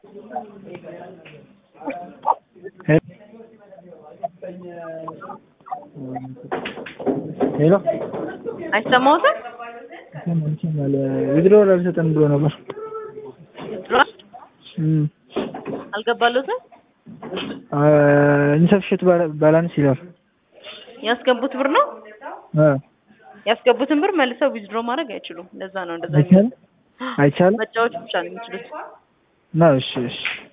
ሄሎ አይሰማዎትም? ዊድሮው አልሰጠን ብሎ ነበር። አልገባለሁትም። ኢንሰፊሽንት ባላንስ ይላል። ያስገቡት ብር ነው ያስገቡትን ብር መልሰው ዊዝድሮ ማድረግ አይችሉም። ለዛ ነው እንደዛ አይቻልም። መጫወት ብቻ ነው የሚችሉት። ነው እሺ